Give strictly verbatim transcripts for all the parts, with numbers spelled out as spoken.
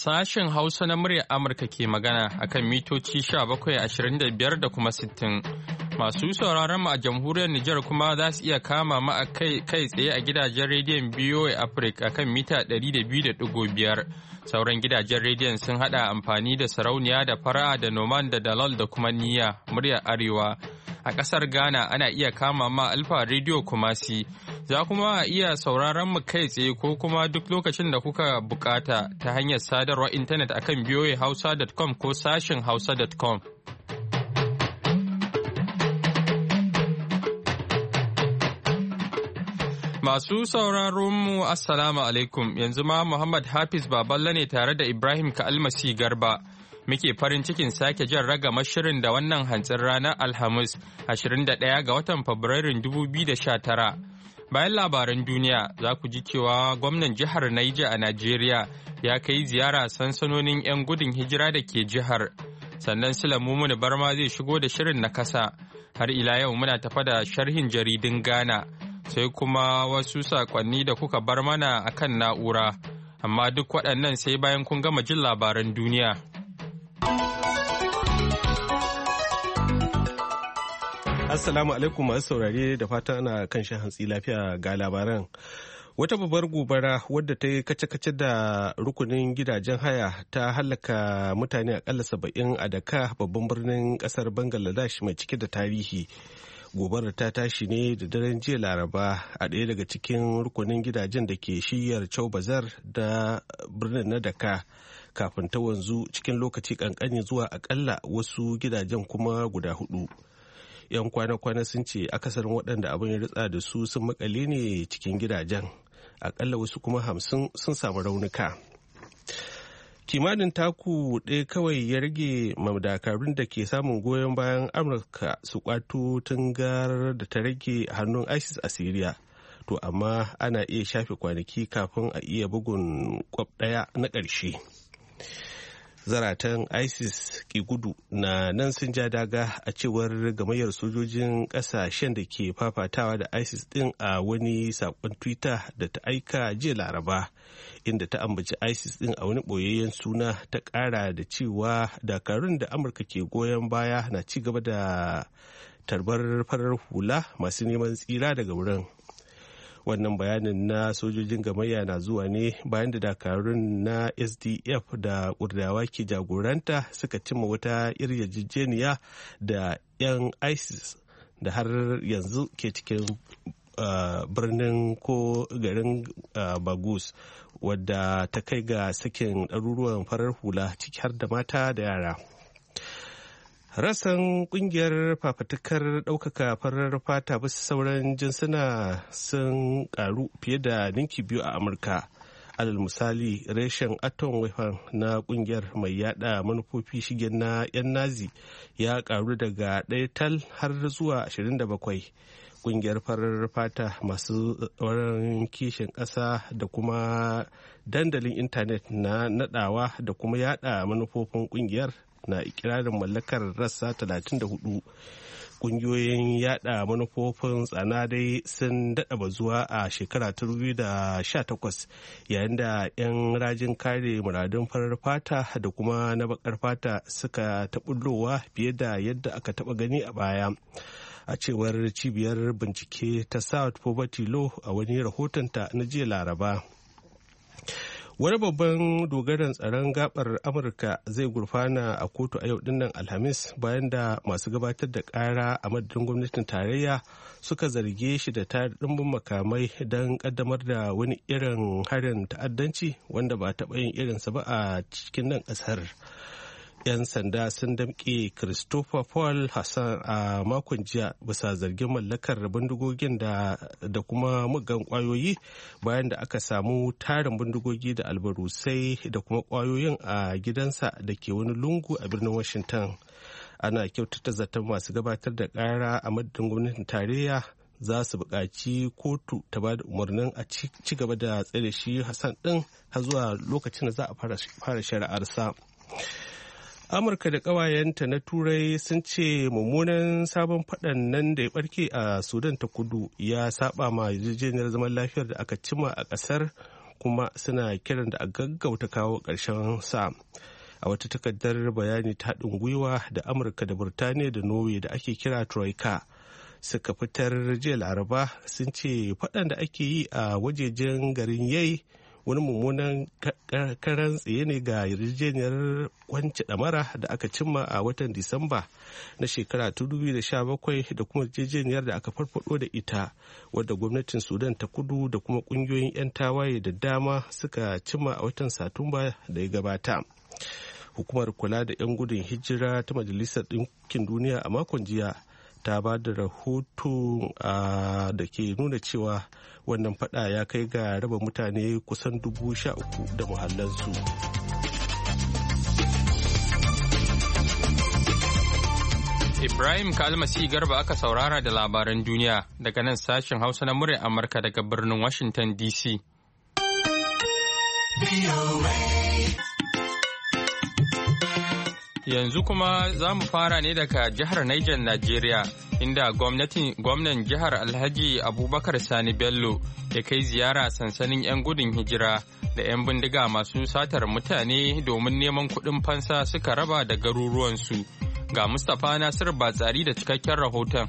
Sashen Hausa na muryar Amurka ke magana akan mitoci sha bakwai ashirin da biyar da kuma sittin. Masu sauraron mu a jamhuriyar Nijar kuma za su iya kama mu a kai tsaye a gidajen rediyon B O A Africa akan mita ɗari da biyu da ɗigo biyar. Sauran gidajen rediyon sun haɗa amfani da sarauniya da fara'a da noman da dalal da kuma niyya muryar Arewa. A ƙasar Ghana ana iya kama ma Alfa Radio Kumasi. Za kuma a iya sauraron mu kai tsaye ko kuma duk lokacin da kuka bukata ta hanyar sadarwar intanet akan b o a hausa dot com ko sashin hausa dot com. Masu sauraron mu Assalamu alaikum, yanzu ma Muhammad Hafiz Baballa ne tare da Ibrahim Ka'almasi Garba. Muke farin cikin sake jan ragama shirin da wannan hantsin ranar Alhamis ashirin da ɗaya ga watan Fabrairun dubu biyu da sha tara. Bayan labaran duniya za ku ji cewa gwamnan jihar Niger a Najeriya ya kai ziyara sansanonin 'yan gudun hijira da ke jihar. Sannan Sulamu Muni Barma zai shigo da shirin na kasa. Har ila yau muna tafa da sharhin jaridun Ghana. Sai kuma wasu saƙonni da kuka bar mana a kan na'ura. Amma duk waɗannan sai bayan kun gama jin labaran duniya. Assalamu alaikum masu saurare da fatan ana kan shan hantsi lafiya ga labaran. Wata babbar gobara wadda ta yi kace-kace da rukunin gidajen haya ta hallaka mutane akalla saba'in a Dhaka babban birnin kasar Bangladesh mai cike da tarihi. Gobarar ta tashi ne da daren jiya Laraba a ɗaya daga cikin rukunin gidajen da ke shiyar Chau Bazar da birnin na Dhaka kafin ta wanzu cikin lokaci kankani zuwa akalla wasu gidajen kuma guda hudu. 'Yan kwana-kwana sun ce akasarin waɗanda abin ya ritsa da su sun makale ne cikin gidajen, akalla wasu kuma hamsin sun samu raunuka. Kimanin taku ɗaya kawai ya rage madakarun da ke samun goyon bayan Amurka su kwato tungar da ta rage hannun ISIS a Siriya. To amma ana iya shafe kwanaki kafin a iya bugun kwab ɗaya na ƙarshe. Zaratan ISIS ke gudu na nan sun ja daga a cewar gamayyar sojojin ƙasashen da ke fafatawa da ISIS ɗin a wani saƙon Twitter da ta aika jiya Laraba, inda ta ambaci ISIS ɗin a wani ɓoyayyen suna, ta ƙara da cewa dakarun da Amurka ke goyon baya na ci gaba da tarbar farar hula masu neman tsira daga wurin. Wannan bayanin na sojojin gamayya na zuwa ne bayan da dakarun na S D F da Kurdawa ke jagoranta suka cimma wata yarjejeniya da 'yan ISIS da har yanzu ke cikin uh, birnin ko garin uh, Baghuz, wadda ta kai ga sakin ɗaruruwan farar hula ciki har da mata da yara. Rassan kungiyar fafatukar ɗaukaka farar fata bisa sauran jinsuna sun karu fiye da ninki biyu a Amurka. Alal misali, reshen Atom Weapon na kungiyar mai yada manufofi shigen na 'yan Nazi ya karu daga ɗaya tal har zuwa ashirin da bakwai. Kungiyar farar fata masu tsoron kishin ƙasa da kuma dandalin intanet na nadawa da kuma yada manufofin kungiyar na ikirarin mallakar rassa talatin da hudu. Kungiyoyin yada manufofin tsana dai sun daɗa bazuwa a shekara ta dubu biyu da sha takwas, yayin da 'yan rajin kare muradun farar fata da kuma na bakar fata suka taɓullowa fiye da yadda aka taɓa gani a baya, a cewar cibiyar bincike ta South Poverty Law a wani rahotonta na jiya Laraba. Wani babban dogaran tsaron gabar Amurka zai gurfana a kotu a yau dinnan Alhamis bayan da masu gabatar da kara a madadin gwamnatin tarayya suka zarge shi da tayar dimbin makamai don kaddamar da wani irin harin ta'addanci wanda ba taɓa yin irinsa ba a cikin nan ƙasar. 'Yan sanda sun damƙe Christopher Paul Hassan a makon jiya bisa zargin mallakar bindigogin da, da kuma muggan kwayoyi bayan da aka samu tarin bindigogi da albarusai da kuma kwayoyin a gidansa da ke wani lungu a birnin Washington. Ana kyautata zaton masu gabatar da ƙara a madadin gwamnatin tarayya za su buƙaci kotu ta ba da umarnin a ci gaba da tsare shi Hassan ɗin har zuwa lokacin da za a fara shari'arsa. Amurka da ƙawayenta na Turai sun ce mummunan sabon faɗan nan da ya ɓarke a Sudan ta kudu ya saba ma yarjejeniyar zaman lafiyar da aka cima a ƙasar, kuma suna kiran da a gaggauta kawo ƙarshen sa. A wata takardar bayani ta haɗin gwiwa da Amurka da Burtaniya da Norway da ake kira Troika suka fitar jiya Laraba sun ce faɗan da ake yi a wajejen garin Yai wani mummunan karan tsaye ne ga yarjejeniyar kwance ɗamara da aka cimma a watan Disamba na shekara ta dubu biyu da sha bakwai da kuma yarjejeniyar da aka farfado da ita wadda gwamnatin Sudan ta kudu da kuma ƙungiyoyin 'yan tawaye da dama suka cimma a watan Satumba da ya gabata. Hukumar kula da 'yan gudun hijira ta Majalisar Ɗinkin Duniya a makon jiya ta ba da rahoto da ke nuna cewa wannan fada ya kai ga raba mutane kusan dubu sha uku da muhallansu. Ibrahim Kalmasi Garba aka saurara da labaran duniya daga nan sashen Hausa na muryar Amurka daga birnin Washington D C. Yanzu kuma za mu fara ne daga jihar Niger, Najeriya, inda gwamnan jihar Alhaji Abubakar Sani Bello ya kai ziyara sansanin 'yan gudun hijira da 'yan bindiga masu satar mutane domin neman kuɗin fansa suka raba da garuruwansu. Ga Mustapha Nasir Batsari da cikakken rahoton.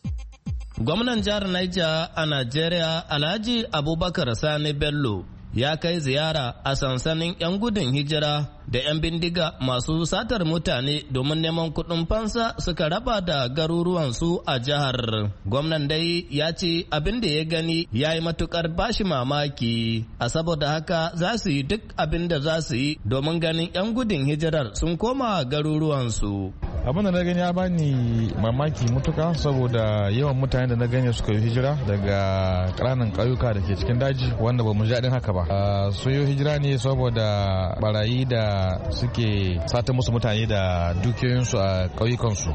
Gwamnan jihar Niger a Najeriya Alhaji Abubakar Sani Bello ya kai ziyara a sansanin 'yan gudun hijira da 'yan bindiga masu satar mutane domin neman kuɗin fansa suka raba da garuruwansu a jihar. Gwamnan dai ya ce abin da ya gani ya yi matukar bashi mamaki, a saboda haka za su yi duk abin da za su yi domin ganin 'yan gudun hijirar sun koma garuruwansu. Abin da na gani ya bani mamaki mutuka saboda yawan mutane da na gani suka yi hijira daga ƙananan ƙauyuka da ke cikin daji wanda ba mu ji daɗin haka ba. Sun yi hijira ne saboda barayi da suke sata musu mutane da dukiyoyinsu a ƙauyukansu.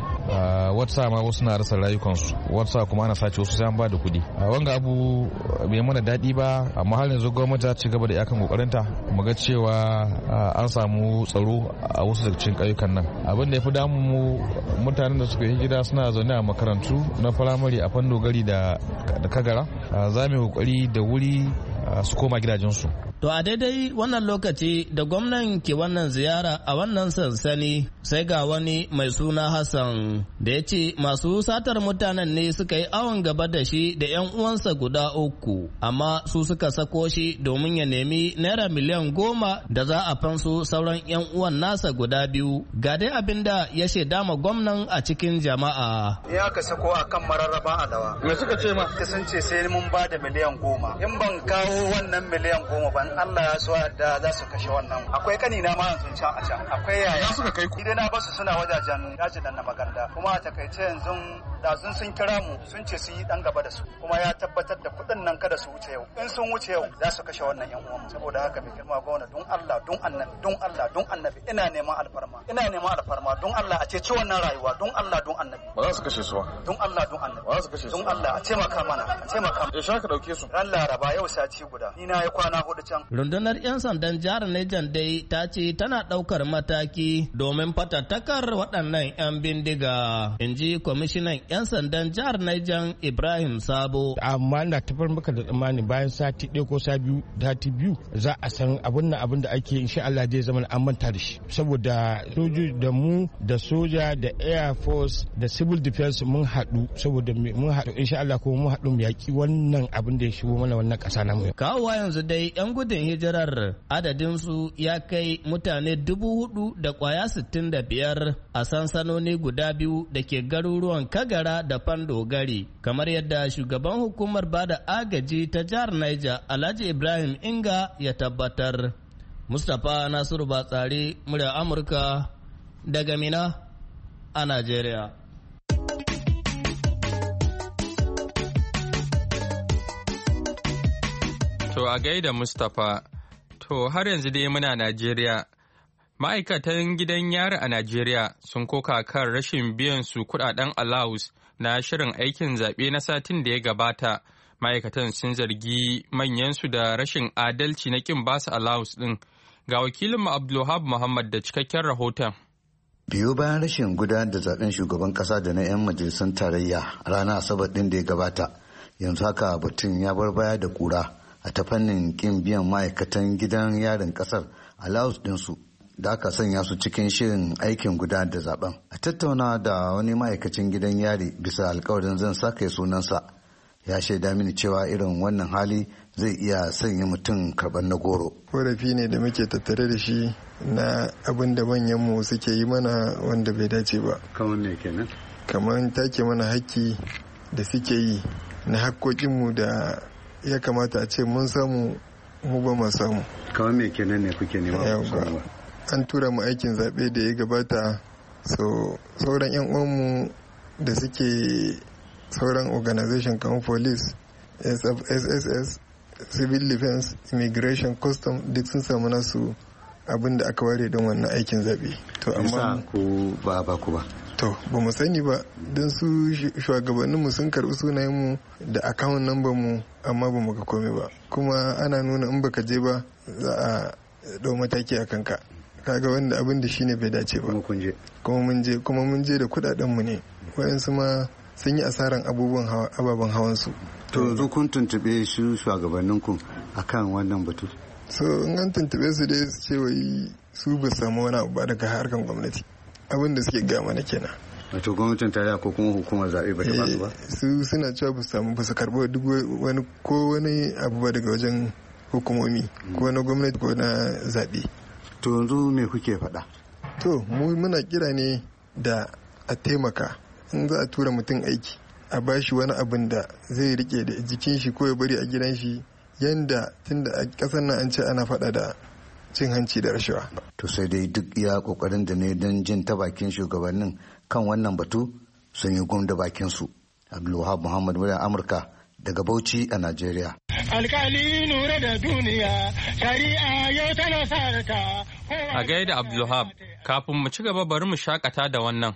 Wata ma wasu na rasa rayukansu, wata kuma ana sace wasu sai an ba da kuɗi. Wanga abu bai mana daɗi ba, amma har yanzu gwamnati ta ci gaba da iyakan kokarinta mu ga cewa an samu tsaro a wasu daga cikin ƙauyukan nan. Abin da ya fi damu mu mutanen da suka yi hijira suna zaune a makarantu na firamare a Fandogari da Kagara. Za mu yi kokari da wuri su koma gidajensu. To a daidai wannan lokaci da gwamnan ke wannan ziyara a wannan sansani sai ga wani mai suna Hassan da ya ce masu satar mutanen ne suka yi awon gaba da shi da 'yan uwansa guda uku, amma su suka sako shi domin ya nemi naira miliyan goma da za a fanso sauran 'yan uwan nasa guda biyu. Ga dai abin da ya shaida ma gwamnan a cikin jama'a. Ya ka sako a kan mararraba adawa. Me suka ce ma? Sun ce sai mun ba da miliyan goma. In ban kawo wannan miliyan goma ban Allah ya so da za su kashe wannan. Akwai kanina ma yanzu can a can. Akwai yaya. Ya suka kai ku. Idan na basu suna wajajen dajin nan na maganda. Kuma a takaice yanzu da sun sun kira mu sun ce su yi dan gaba da su. Kuma ya tabbatar da kuɗin nan kada su wuce yau. In sun wuce yau za su kashe wannan yan uwan. Saboda haka mai girma gwamna don Allah don annabi don Allah don annabi ina neman alfarma. Ina neman alfarma don Allah a ceci wannan rayuwa don Allah don annabi. Ba za su kashe su ba. Don Allah don annabi. Ba za su kashe su. Don Allah a taimaka mana. A taimaka mana. Ya shaka dauke su. Ran Laraba yau sati guda. Ni na yi kwana hudu can. Rundunar 'yan sandan jihar Niger dai ta ce tana ɗaukar mataki domin fatattakar waɗannan 'yan bindiga, in ji kwamishinan 'yan sandan jihar Niger Ibrahim Sabo. Amma na tafar maka da tsammani bayan sati ɗaya ko sati biyu za a san abin nan abin da ake insha Allah zai zama an manta da shi, saboda sojoji da mu da soja da air force da civil defense mun haɗu saboda mun haɗu insha Allah kuma mun haɗu mu yaƙi wannan abin da ya shigo mana wannan ƙasa namu. Kawowa yanzu dai 'yan gudun hijirar adadinsu ya kai mutane dubu hudu da kwaya sittin da biyar a sansanoni guda biyu da ke garuruwan Kagara da Fandogari, kamar yadda shugaban hukumar bada agaji ta jihar Niger Alhaji Ibrahim Inga ya tabbatar. Mustapha Nasiru Batsari, murya Amurka daga Mina a Najeriya. To a gaida Mustapha. To har yanzu dai muna Najeriya. Ma'aikatan gidan yari a Najeriya sun koka kan rashin biyan su kudaden allowance na shirin aikin zaɓe na satin da ya gabata. Ma'aikatan sun zargi manyansu da rashin adalci na kin basu allowance ɗin. Ga wakilinmu Abdulwahab Muhammad da cikakken rahoton. Biyu bayan rashin gudanar da zaben shugaban ƙasa da na 'yan majalisun tarayya a ranar Asabar ɗin da ya gabata, yanzu haka batun ya bar baya da kura a a ta fannin kin biyan ma'aikatan gidan yarin kasar allowance ɗinsu da aka sanya su cikin shirin aikin gudanar da zaben. A tattauna da wani ma'aikacin gidan yari bisa alkawarin zan saka sunansa ya shaida mini cewa irin wannan hali zai iya sanya mutum karɓar na goro. Korafi ne da muke tattare da shi na abin da manyanmu suke yi mana wanda bai dace ba. Kamar ne kenan? Kamar take mana haƙƙi da suke yi na haƙƙoƙinmu da ya kamata a ce mun samu mu ba mu samu. Kamar me kenan ne kuke nema? An tura mu aikin zaɓe da ya gabata, so sauran 'yan uwanmu da suke sauran organization kamar police, S S S, civil defense, immigration, custom duk sun samu nasu abin da aka ware don wannan aikin zaɓe. To amma ku ba ba ku ba. To ba mu sani ba don su shugabanninmu sun karɓi sunayenmu da account number mu amma ba mu ga komai ba. Kuma ana nuna in baka je ba za a ɗau mataki a kanka. Kaga wanda abin da shine bai dace ba. Kuma mun je kuma mun je da kuɗaɗen mu ne. Wayansu ma sun yi asaran abubuwan hawa ababen hawan su. To yanzu kun tuntube shi shugabanninku akan wannan batu? So in an tuntube su dai su ce wai su ba samu wani abu ba daga harkan gwamnati. Abin da suke gaya mana kenan. Wato gwamnatin tarayya ko kuma hukumar zaɓe ba ta ba su ba? Su suna cewa ba su samu ba su karɓo duk wani ko wani abu ba daga wajen hukumomi ko na gwamnati ko na zaɓe. To yanzu me kuke faɗa? To mu muna kira ne da a taimaka in za a tura mutum aiki a bashi wani abin da zai rike da jikin shi ko ya bari a gidan shi yanda tunda a ƙasar nan an ce ana faɗa da cin hanci da rashawa. To sai dai duk iya kokarin da ne don jin ta bakin shugabannin kan wannan batu sun yi gum da bakin su. Abdulwahab Muhammad Murya Amurka daga Bauchi a Najeriya. Alkali nura da duniya shari'a yau tana sarata. A gaida Abdulwahab, kafin mu ci gaba bari mu shakata da wannan.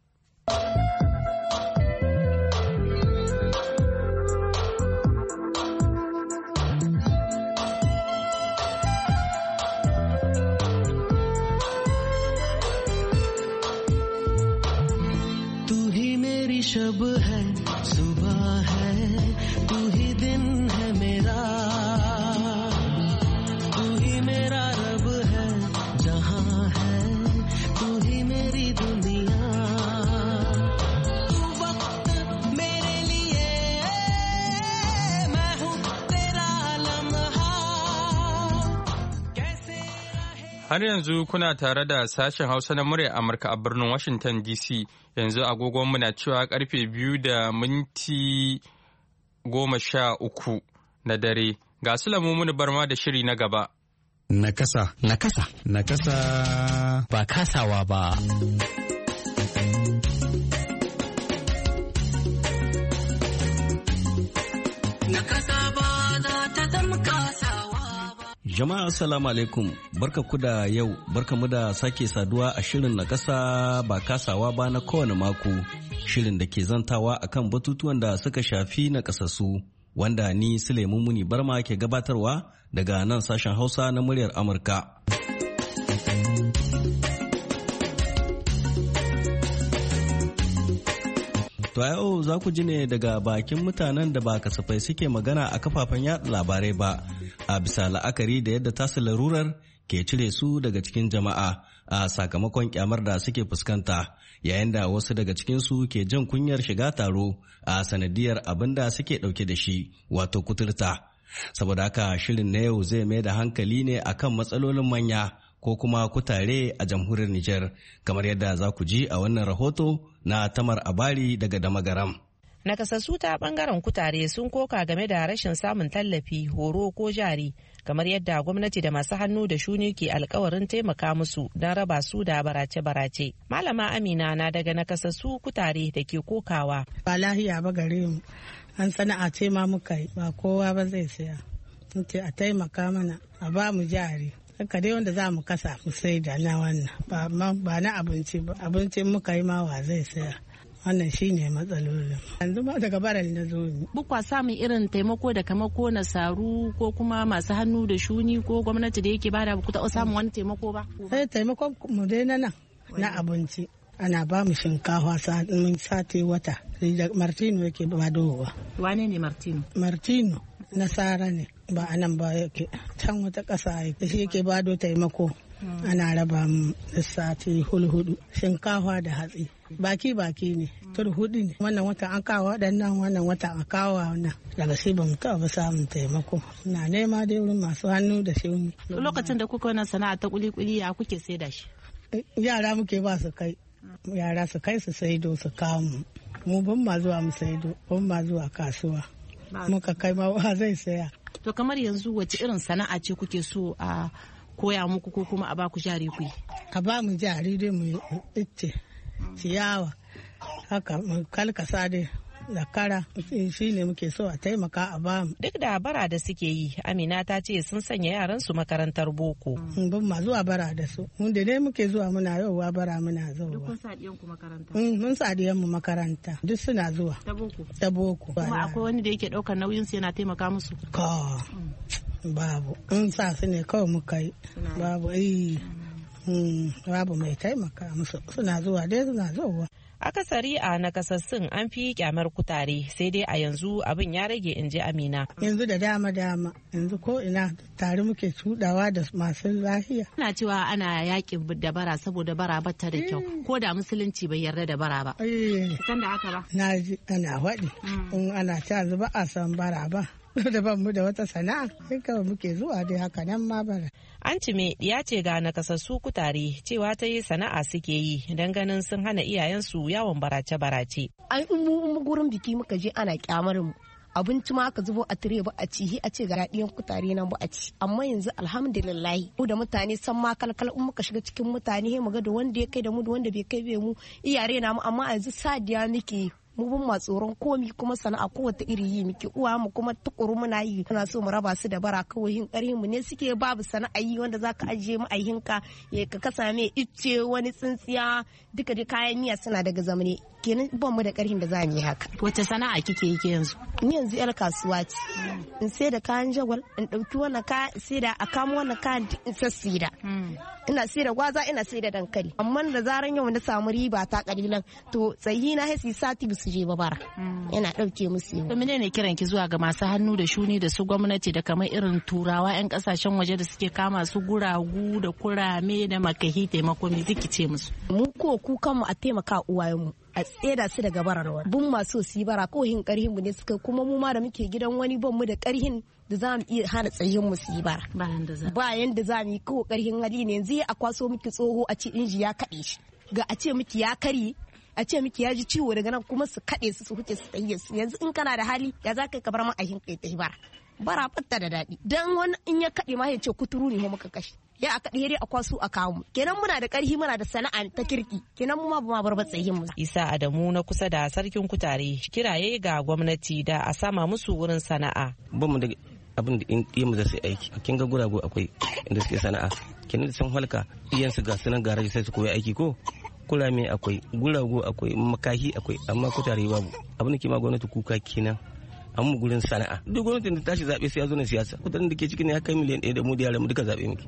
शब है सुबह है तू ही दिन है मेरा तू ही मेरा रब है जहां है तू ही मेरी दुनिया तू वक्त मेरे लिए मैं हूँ तेरा लम्हा कैसे Har yanzu kuna tare da sashen Hausa na murya Amurka a birnin Washington D C. Yanzu agogonmu na cewa karfe biyu da minti goma sha uku na dare. Ga su lamumuni barma da shiri na gaba. Nakasa. Nakasa. Nakasa. Ba kasawa ba. Nakasa ba za ta zama kasawa ba. Jama'a assalamu alaikum, barka ku da yau, barka mu da sake saduwa a shirin na kasa ba kasawa ba na kowane mako, shirin da ke zantawa akan batutuwan da suka shafi na kasassu, wanda ni Suleiman Muni Barma ke gabatarwa daga nan sashen Hausa na muryar Amurka. To a yau za ku ji ne daga bakin mutanen da ba kasafai suke magana a kafafen yada labarai ba, a bisa la'akari da yadda tasu larurar ke cire su daga cikin jama'a a sakamakon kyamar da suke fuskanta, yayin da wasu daga cikinsu ke jin kunyar shiga taro a sanadiyar abin da suke ɗauke da shi, wato kuturta. Saboda haka shirin na yau zai mai da hankali ne akan matsalolin manya ko kuma kutare a jamhuriyar Nijar, kamar yadda za ku ji a wannan rahoto na Tamar Abari daga Damagaram. Nakasassu ta bangaren kutare sun koka game da rashin samun tallafi, horo ko jari, kamar yadda gwamnati da masu hannu da shuni ke alkawarin taimaka musu don raba su da barace-barace. Malama Amina na daga nakasassu kutare da ke kokawa. Ba lahiya ba gare mu, an sana'a ce ma muka yi, ba kowa ba zai saya. Sun ce a taimaka mana, a ba mu jari. Haka dai wanda za mu kasa mu sai da na wannan ba na abinci ba, abinci muka yi ma wa zai saya. Wannan shi ne matsalolin. Yanzu ma daga baral na zo ne. Bukwa samun irin taimako da kama ko nasaru ko kuma masu hannu da shuni ko gwamnati da yake bada ku taɓa samun wani taimako ba? Sai taimakon mu dai na nan na abinci. Ana ba mu shinkafa sati wata. Martino yake badowa. Wane ne Martino? Martino nasara ne ba a nan ba yake can wata ƙasa yake shi yake bado taimako ana raba mu sati hulhudu shinkafa da hatsi baki baki ne tur hudu ne wannan wata an kawo waɗannan wannan wata an kawo wannan daga shi ba mu taɓa samun taimako na nema dai wurin masu hannu da shuni. Lokacin da kuka wannan sana'a ta kuli-kuli ya kuke sai da shi? Yara muke ba su kai yara su kai su saido su kawo mu mu ban ma zuwa mu saido ban ma zuwa kasuwa muka kai ma wa zai saya. To kamar yanzu wace irin sana'a ce kuke so a koya muku ko kuma a ba ku jari ku yi? A ba mu jari dai mu ice ciyawa haka mu kalkasa dai da kara shi ne muke so a taimaka a ba mu. Duk da bara da suke yi Amina ta ce sun sanya yaran su makarantar boko. Ban ma zuwa bara da su mun da dai muke zuwa muna yauwa bara muna zuwa. Duk kun sa diyan ku makaranta? Mun sa diyan mu makaranta duk suna zuwa. Ta boko? Ta boko. Kuma akwai wani da yake daukar nauyin su yana taimaka musu? Ka babu in sa su ne kawai muka yi babu eh babu mai taimaka musu suna zuwa dai suna zuwa. Akasari a nakasassun an fi kyamar kutare sai dai a yanzu abin ya rage in ji Amina. Yanzu da dama dama yanzu ko ina tare muke cudawa da masu lafiya. Ana cewa ana yakin da bara saboda bara bata da kyau ko da musulunci bai yarda da bara ba. San da haka ba. Na ji ana faɗi in ana ta zuba a san bara ba. Da ban mu da wata sana'a sai kawai muke zuwa dai haka nan ma bara. An cime ya ce ga nakasassu kutare cewa ta yi sana'a suke yi don ganin sun hana iyayensu yawon barace-barace. Ai in mu gurin biki muka je ana kyamar mu abinci ma aka zubo a tire ba a ci a ce ga radiyan kutare nan ba a ci amma yanzu alhamdulillah mu da mutane san ma kalkal in muka shiga cikin mutane mu ga da wanda ya kai da mu da wanda bai kai bai mu iyare na mu amma yanzu sadiya muke mu bin ma tsoron komi kuma sana'a kowace iri yi muke uwa mu kuma tukuru muna yi muna so mu raba su da bara kawai hin karhin mu ne suke babu sana'a yi wanda zaka ajiye mu ayhinka ya ka kasa mai icce wani tsintsiya duka da kayan miya suna daga zamane kenan ban mu da karhin da za mu yi haka. Wace sana'a kike yi ke yanzu? Ni yanzu yar kasuwa ce in sai da kayan jagwal in dauki wannan ka sai da a kamo wannan kayan in sassida ina sai da gwaza ina sai da dankali amma da zaran yau na samu riba ta kalilan to tsayi na hasi sati su je babara yana dauke musu yau. To menene kiran ki zuwa ga masu hannu da shuni da su gwamnati da kamar irin turawa yan kasashen waje da suke kama su guragu da kurame da makahi taimako me ziki ce musu? Mu ko ku kanmu a taimaka uwayenmu a tseda su daga barar wani bun masu su yi bara ko hin karhin mu ne suka kuma mu ma da muke gidan wani ban mu da karhin da za mu iya hana tsayin mu su yi bara ba yanda za mu yi ko karhin hali ne yanzu a kwaso miki tsoho a ce inji ya kaɗe shi ga a ce miki ya karye a ce miki ya ji ciwo daga nan kuma su kaɗe su su huce su tsaye su yanzu in kana da hali ya za ka bar ma'ahin kai ta bara bara fatta da daɗi dan wani in ya kaɗe ma ya ce kuturu ne muka kashe ya a kaɗe dai a kwaso a kawo mu kenan muna da ƙarfi muna da sana'a ta kirki kenan mu ma ba ma bar batsayin mu. Isa Adamu na kusa da sarkin kutare kiraye ga gwamnati da a sama musu wurin sana'a. Ba mu da abin da in mu za su aiki kin ga gurago akwai inda suke sana'a kenan sun halka iyansu ga sunan garaji sai su koyi aiki ko kurame akwai gurago akwai makahi akwai amma kutare babu abin da ke ma gwamnati kuka kenan an mu gurin sana'a duk gwamnatin da tashi zaɓe sai ya zo na siyasa kudin da ke cikin ya kai miliyan ɗaya da mu da yaran mu duka zaɓe muke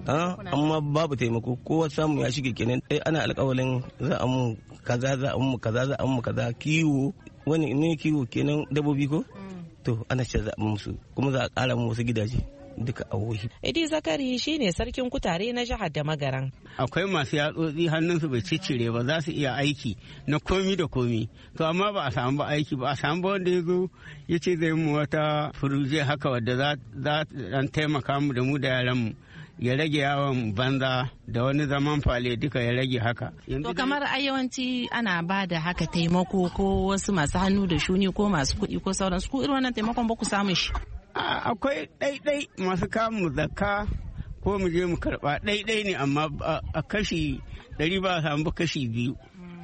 amma babu taimako kowa samu ya shige kenan eh ana alƙawalin za a mu kaza za a mu kaza za a mu kaza kiwo wani ne kiwo kenan dabobi ko to ana ce za a musu kuma za a ƙara mu wasu gidaje duka a wohi. Idi Zakari shine sarkin kutare na jihar da Magaran. Akwai masu yatsotsi hannunsu bai ciccire ba za su iya aiki na komi da komi. To amma ba a samu ba aiki ba a samu ba wanda ya zo ya ce zai mu wata furuje haka wadda za dan taimaka mu da mu da yaran mu. Ya rage yawon banza da wani zaman fale duka ya rage haka. To kamar a yawanci ana ba da haka taimako ko wasu masu hannu da shuni ko masu kuɗi ko sauransu ko irin wannan taimakon ba ku samu shi. Akwai ɗaiɗai masu kamun zakka ko mu je mu karɓa ɗaiɗai ne amma a kashi ɗari ba a samu kashi biyu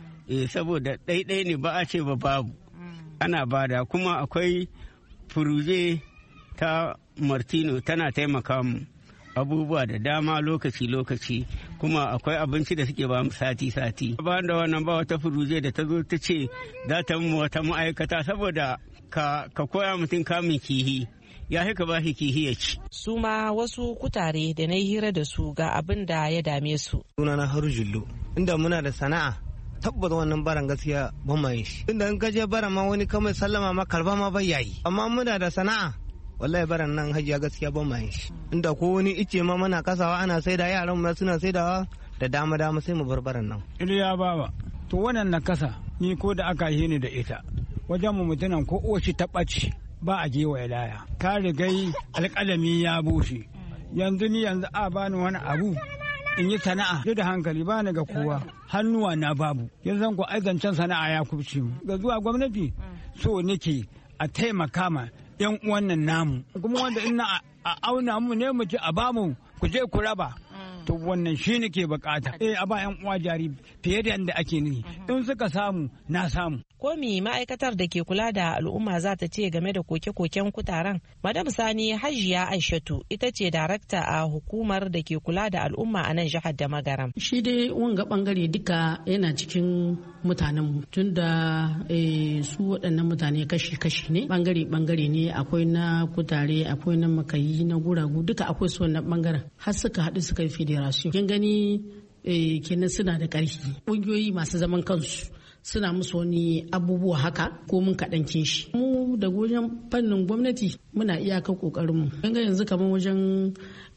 saboda ɗaiɗai ne ba a ce ba babu ana bada kuma akwai furuje ta Martino tana taimaka mu abubuwa da dama lokaci-lokaci kuma akwai abinci da suke ba mu sati-sati. Ba da wannan ba wata furuje da ta zo ta ce za ta mu wata ma'aikata saboda ka koya mutum kamun kihi. Ya haka ba shi kihi ya ci. Su ma wasu kutare da na hira da su ga abin da ya dame su. Sunana Haru Jullo. Inda muna da sana'a tabbata wannan baran gaskiya ban ma yin shi. Inda in ka je bara ma wani kamar sallama ma karba ma bai yayi. Amma muna da sana'a wallahi baran nan hajiya gaskiya ban ma shi inda ko wani ice ma mana kasawa ana saida yaran mu suna saidawa da dama dama sai mu bar baran nan. Iliya baba to wannan na kasa ni ko da aka yi ni da ita wajen mu mutunan ko oshi ta ɓaci ba a je wa laya ta rigai alƙalami ya bushe yanzu ni yanzu a bani wani abu in yi sana'a duk da hankali ba ni ga kowa hannuwa na babu yanzu ko aizancen sana'a ya kubce mu ga zuwa gwamnati so nake a taimaka ma yan uwan nan namu kuma wanda ina a auna mu ne mu ji a bamu ku je ku raba to wannan shi nake bukata eh a ba yan uwa jari fiye da yanda ake ni in suka samu na samu. Komi ma'aikatar da ke kula da al'umma za ta ce game da koke-koken kutaren? Madam Sani Hajiya Aishatu ita ce darakta a hukumar da ke kula da al'umma a nan jihar da Magaram. Shi dai wanga bangare duka yana cikin mutanenmu tun da su waɗannan mutane kashi-kashi ne bangare-bangare ne akwai na kutare akwai na makayi na guragu duka akwai su wannan bangaren har suka haɗu suka yi federation. Kin gani kenan suna da ƙarfi ƙungiyoyi masu zaman kansu suna musu wani abubuwa haka ko mun kaɗan shi. Mu da wajen fannin gwamnati muna iyakar ƙoƙarinmu. Ganga yanzu kamar wajen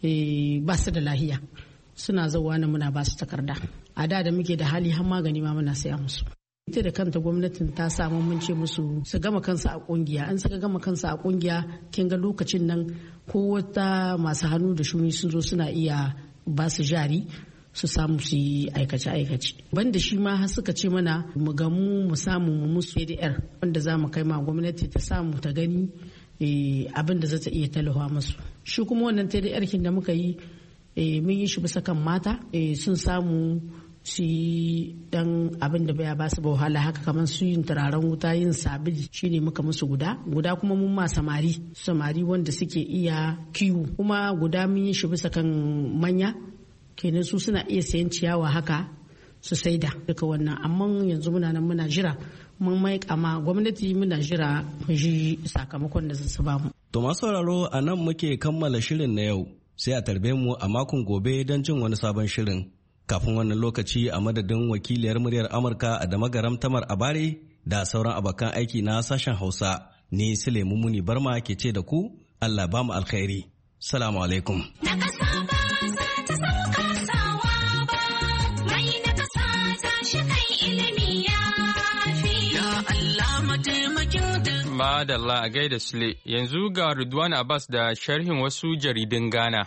ba su da lahiya suna zauwa na muna ba su takarda. A da da muke da hali har magani ma muna saya musu. Ita da kanta gwamnatin ta samu mun ce musu su gama kansu a kungiya an suka gama kansu a kungiya kin ga lokacin nan ko wata masu hannu da shuni sun zo suna iya ba su jari su samu su yi aikace-aikace. Banda shi ma har suka ce mana mu gamu mu samu mu musu P D R wanda za mu kai ma gwamnati ta samu ta gani abin da za ta iya talawa musu. Shi kuma wannan P D R kin da muka yi mun yi shi bisa kan mata sun samu su yi dan abin da baya ba su wahala haka kamar su yin turaren wuta yin sabili shine muka musu guda guda kuma mun ma samari samari wanda suke iya kiwo kuma guda mun yi shi bisa kan manya kenan su suna iya sayan ciyawa haka su saida duka wannan amma yanzu muna nan muna jira mun mai kama gwamnati muna jira mu ji sakamakon da su ba mu. To masu sauraro a nan muke kammala shirin na yau sai a tarbe mu a makon gobe don jin wani sabon shirin. Kafin wannan lokaci a madadin wakiliyar muryar Amurka a Damagaram Tamar Abare da sauran abokan aiki na sashen Hausa ni Sulaimu Muni Barma ke ce da ku Allah ba mu alkhairi. Salamu alaikum. Madalla a gaida Sule, yanzu ga Ridwan Abbas da sharhin wasu jaridun Ghana.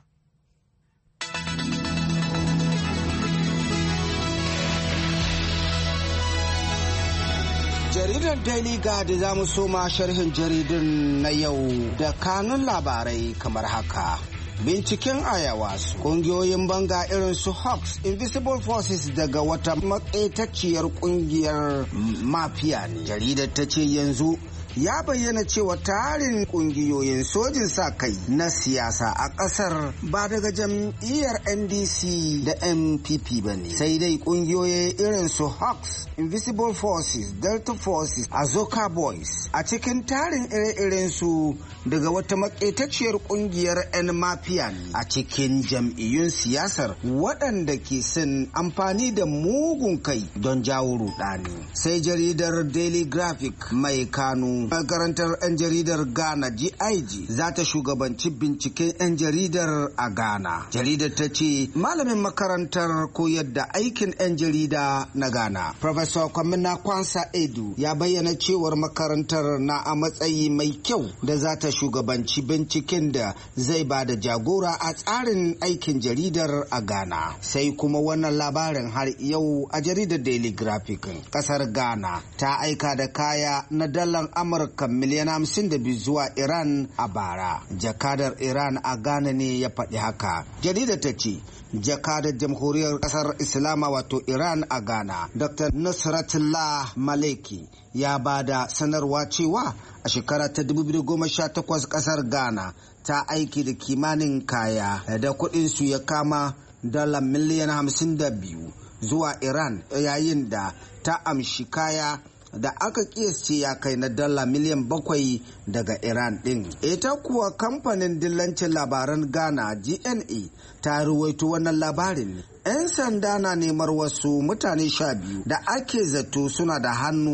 Jaridar Daily Guard za mu soma sharhin jaridun na yau da kanun labarai kamar haka. Binciken ayawas kungiyoyin banga irin su Hawks Invisible Forces daga wata maƙaitacciyar kungiyar mafiya ne. Jaridar ta ce yanzu ya bayyana cewa tarin kungiyoyin sojin sa kai na siyasa a kasar ba daga jam'iyyar N D C da N P P ba ne, sai dai kungiyoyi irin su Hawks Invisible Forces, Delta Forces, Azoka Boys a cikin tarin ire-iren su daga wata maƙetacciyar kungiyar 'yan mafiya ne a cikin jam'iyyun siyasar waɗanda ke son amfani da mugun kai don jawo rudani. Sai jaridar Daily Graphic mai Kano makarantar 'yan jaridar Ghana G I G za ta shugabanci binciken 'yan jaridar a Ghana. Jaridar ta ce malamin makarantar koyar da aikin 'yan jarida na Ghana Professor Kwamina Kwansa Edu ya bayyana cewar makarantar na a matsayi mai kyau da za ta shugabanci binciken da zai ba da jagora a tsarin aikin jaridar a Ghana. Sai kuma wannan labarin har yau a jaridar Daily Graphic kasar Ghana ta aika da kaya na dalar Amurka miliyan hamsin da biyu zuwa Iran a bara. Jakadar Iran a Ghana ne ya faɗi haka. Jaridar ta ce jakadar jamhuriyar kasar Islama wato Iran a Ghana Doctor Nusratullah Maleki ya ba da sanarwa cewa a shekara ta dubu biyu da goma sha takwas kasar Ghana ta aiki da kimanin kaya da kuɗin su ya kama dala miliyan hamsin da biyu zuwa Iran yayin da ta amshi kaya da aka kiyasce ya kai na dala miliyan bakwai daga Iran din. Ita kuwa kamfanin dillancin labaran Ghana G N A ta ruwaito wannan labarin. 'Yan sanda na nemar wasu mutane sha biyu da ake zato suna da hannu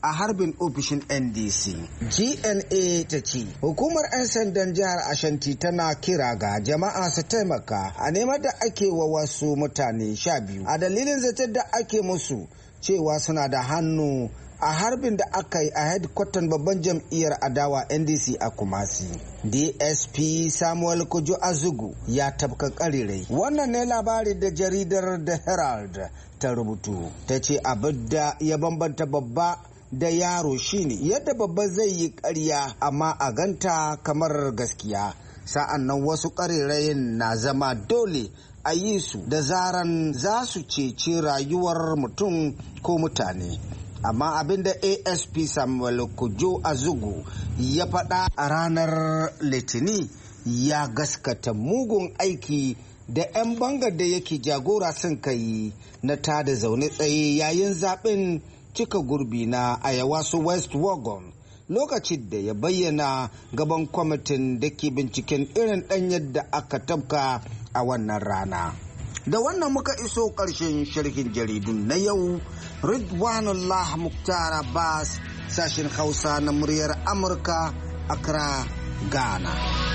a harbin ofishin N D C. G N A ta ce hukumar 'yan sandan jihar Ashanti tana kira ga jama'a su taimaka a neman da ake wa wasu mutane sha biyu a dalilin zaton da ake musu cewa suna da hannu a harbin da aka yi a hedkwatan babban jam'iyyar adawa N D C a Kumasi. D S P Samuel Kojo Azugu ya tabka karirai. Wannan ne labari da jaridar The Herald ta rubutu. Ta ce abin da ya bambanta babba da yaro shine yadda babba zai yi ƙarya amma a ganta kamar gaskiya. Sa'an nan wasu ƙarerayin na zama dole a yi su da zaran za su ceci rayuwar mutum ko mutane. Amma abinda A S P Samuel Kojo Azugu ya faɗa a ranar Litini ya gaskata mugun aiki da 'yan bangar da yake jagora sun kai na tada zaune tsaye yayin zaɓen cika gurbi na Ayawasu West Wagon lokacin da ya bayyana gaban kwamitin da ke binciken irin ɗan yadda aka tabka a wannan rana. Da wannan muka iso ƙarshen sharhin jaridun na yau. Ridwanullah Muktar Abbas, sashen Hausa na muryar Amurka, Accra, Ghana.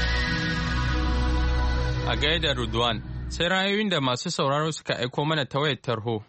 A gaida Ridwan, sai ra'ayoyin da masu sauraro suka aiko mana ta wayar tarho.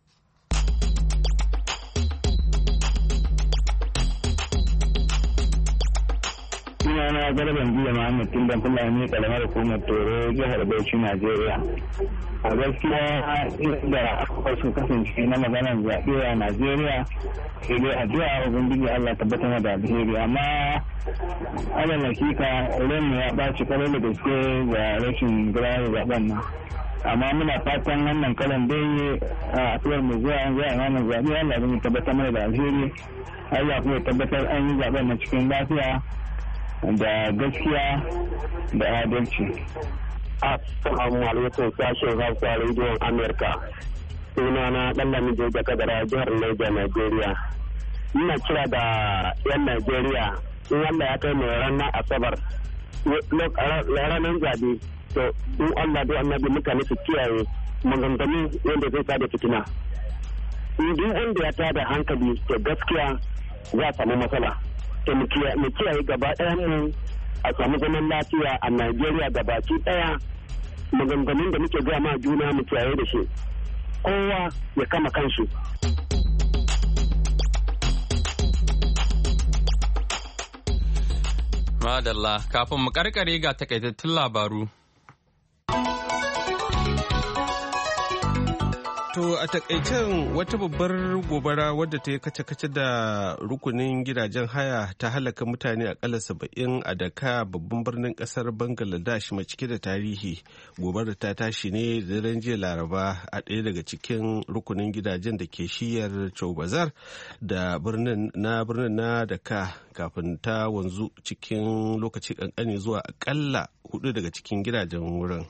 Sunana Garban Jiya Muhammad Tindan Fulani kalamar hukumar Toro jihar Bauchi Najeriya. A gaskiya inda aka su kasance na maganar zaɓe a Najeriya sai dai addu'a Ubangiji Allah tabbatar da alheri amma alal hakika ran ya ɓaci kwarai da gaske ga rashin gudanar zaɓen nan. Amma muna fatan wannan kalan dai a asuwar mai zuwa an zuwa wannan zaɓe Allah zai tabbatar mana da alheri. Allah kuma tabbatar an yi zaɓen na cikin lafiya da gaskiya da adalci. Assalamu alaikum sashen Hausa rediyon Amerika. Sunana Ɗanlami Joja Kadara jihar Niger, Najeriya. Ina kira da 'yan Najeriya in Allah ya kai mu ranar Asabar ranar zabe to in Allah da annabi mutane su kiyaye maganganu wanda zai tada fitina. Duk wanda ya tada hankali da gaskiya za a samu matsala. To mu kiyaye gaba ɗayan mu a samu zaman lafiya a Najeriya gabaki ɗaya. Maganganun da muke gaya ma juna mu kiyaye da shi. Kowa ya kama kanshi. Madalla, kafin mu karkare ga takaitattun labaru. To a takaicen wata babbar gobara wadda ta yi kace-kace da rukunin gidajen haya ta halaka mutane akalla saba'in a Dhaka babban birnin kasar Bangladesh mai cike da tarihi. Gobarar ta tashi ne da daren jiya Laraba a ɗaya daga cikin rukunin gidajen da ke shiyar Chowbazar da birnin na birnin na Dhaka kafin ta wanzu cikin lokaci kankani zuwa akalla hudu daga cikin gidajen wurin.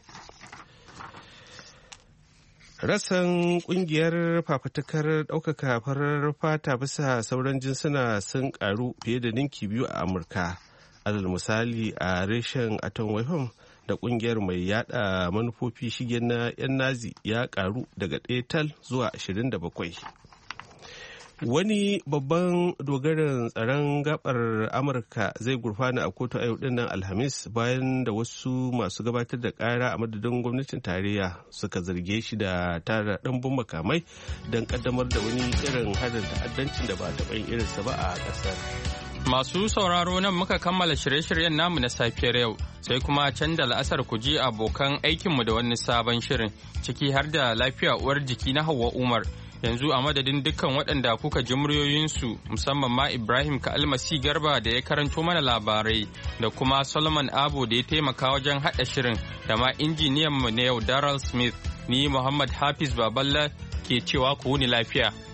Rassan kungiyar fafatukar ɗaukaka farar fata bisa sauran jinsuna sun karu fiye da ninki biyu a Amurka. Alal misali a reshen Atom Weapon da kungiyar mai yada manufofi shigen na 'yan Nazi ya karu daga ɗaya tal zuwa ashirin da bakwai. Wani babban dogaren tsaron gabar Amurka zai gurfana a kotu a yau dinnan Alhamis bayan da wasu masu gabatar da kara a madadin gwamnatin tarayya suka zarge shi da tara ɗanbun makamai don kaddamar da wani irin harin ta'addancin da ba taɓa yin irinsa ba a ƙasar. Masu sauraro nan muka kammala shirye-shiryen namu na safiyar yau sai kuma can da la'asar ku ji abokan aikinmu da wani sabon shirin ciki har da lafiya uwar jiki na Hauwa Umar. Yanzu a madadin dukkan waɗanda kuka ji muryoyinsu musamman ma Ibrahim Ka'almasi Garba da ya karanto mana labarai da kuma Solomon Abo da ya taimaka wajen haɗa shirin da ma injiniyanmu na yau Daryl Smith ni Muhammad Hafiz Baballa ke cewa ku wuni lafiya.